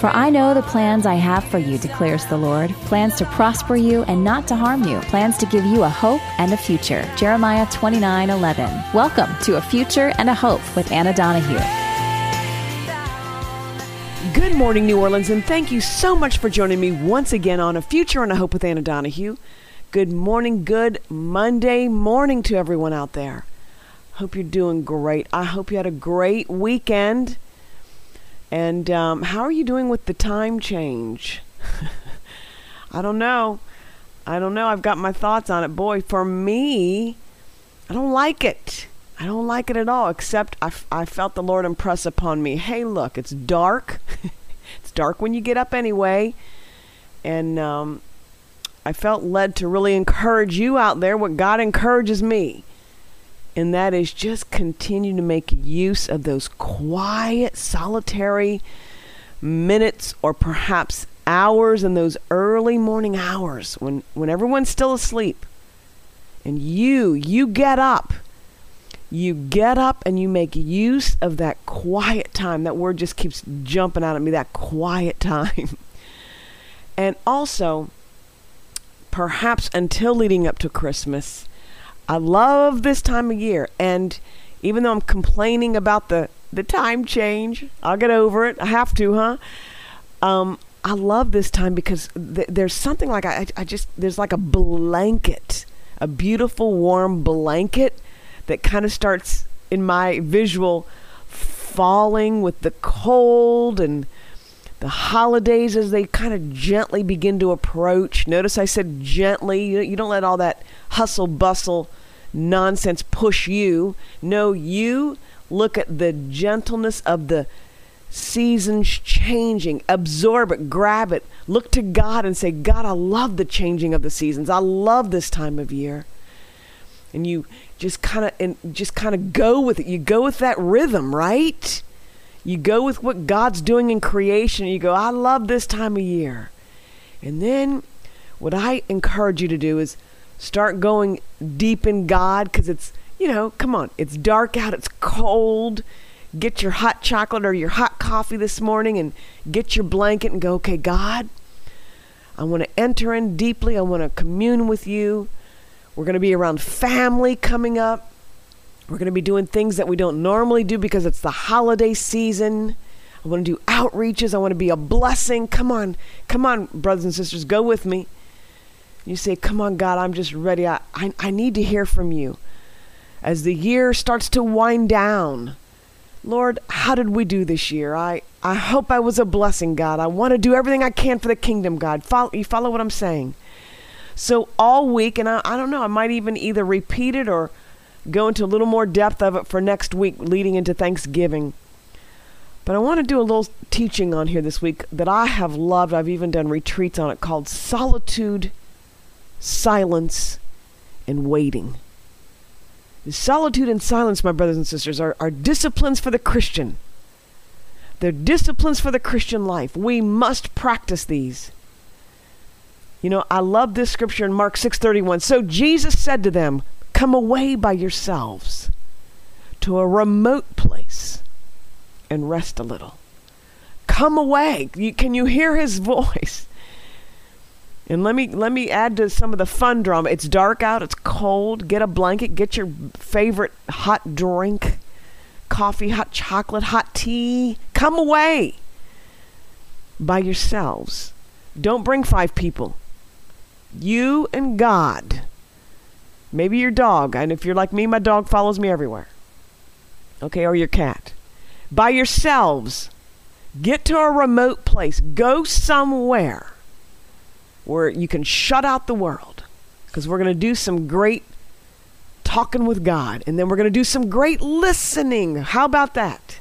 For I know the plans I have for you, declares the Lord, plans to prosper you and not to harm you, plans to give you a hope and a future. Jeremiah 29:11. Welcome to A Future and a Hope with Anna Donahue. Good morning, New Orleans, and thank you so much for joining me once again on A Future and a Hope with Anna Donahue. Good morning, good Monday morning to everyone out there. Hope you're doing great. I hope you had a great weekend. And how are you doing with the time change? I don't know. I've got my thoughts on it. Boy, for me, I don't like it. I don't like it at all, except I felt the Lord impress upon me. Hey, look, it's dark. It's dark when you get up anyway. And I felt led to really encourage you out there what God encourages me. And that is just continue to make use of those quiet, solitary minutes or perhaps hours in those early morning hours when everyone's still asleep. And you get up. You get up and you make use of that quiet time. That word just keeps jumping out at me, that quiet time. And also, perhaps until leading up to Christmas, I love this time of year, and even though I'm complaining about the time change, I'll get over it. I have to, huh? I love this time because there's something like there's like a blanket, a beautiful warm blanket that kind of starts in my visual falling with the cold and the holidays as they kind of gently begin to approach. Notice I said gently. You don't let all that hustle bustle nonsense push you. No, you look at the gentleness of the seasons changing. Absorb it, grab it. Look to God and say, God, I love the changing of the seasons. I love this time of year. And you just kind of go with it. You go with that rhythm, right? You go with what God's doing in creation. You go, I love this time of year. And then what I encourage you to do is start going deep in God, because it's, come on, it's dark out, it's cold. Get your hot chocolate or your hot coffee this morning and get your blanket and go, okay, God, I want to enter in deeply. I want to commune with you. We're going to be around family coming up. We're going to be doing things that we don't normally do because it's the holiday season. I want to do outreaches. I want to be a blessing. Come on, brothers and sisters, go with me. You say, come on, God, I'm just ready. I need to hear from you. As the year starts to wind down, Lord, how did we do this year? I hope I was a blessing, God. I want to do everything I can for the kingdom, God. You follow what I'm saying? So all week, and I don't know, I might even either repeat it or go into a little more depth of it for next week leading into Thanksgiving. But I want to do a little teaching on here this week that I have loved. I've even done retreats on it, called Solitude, Silence, and Waiting. The solitude and silence, my brothers and sisters, are disciplines for the Christian. They're disciplines for the Christian life. We must practice these. I love this scripture in Mark 6:31. So Jesus said to them, come away by yourselves to a remote place and rest a little. Come away. Can you hear his voice? And let me add to some of the fun drama. It's dark out. It's cold. Get a blanket. Get your favorite hot drink. Coffee, hot chocolate, hot tea. Come away by yourselves. Don't bring 5 people. You and God. Maybe your dog. And if you're like me, my dog follows me everywhere. Okay, or your cat. By yourselves. Get to a remote place. Go somewhere where you can shut out the world, because we're going to do some great talking with God, and then we're going to do some great listening. How about that?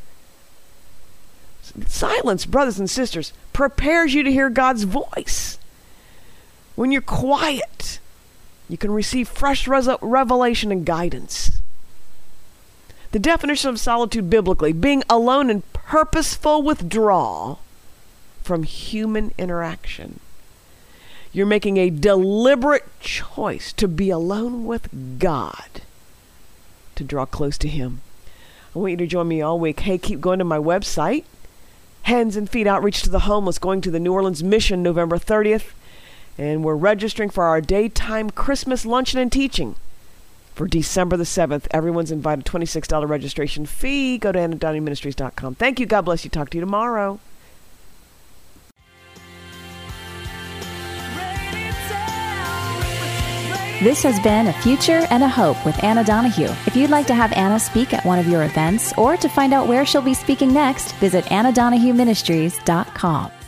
Silence, brothers and sisters, prepares you to hear God's voice. When you're quiet, you can receive fresh revelation and guidance. The definition of solitude biblically, being alone in purposeful withdrawal from human interaction. You're making a deliberate choice to be alone with God, to draw close to him. I want you to join me all week. Hey, keep going to my website, Hands and Feet Outreach to the Homeless going to the New Orleans Mission November 30th. And we're registering for our daytime Christmas luncheon and teaching for December the 7th. Everyone's invited. $26 registration fee. Go to AnnaDonahUMinistries.com. Thank you. God bless you. Talk to you tomorrow. This has been A Future and a Hope with Anna Donahue. If you'd like to have Anna speak at one of your events or to find out where she'll be speaking next, visit AnnaDonahUMinistries.com.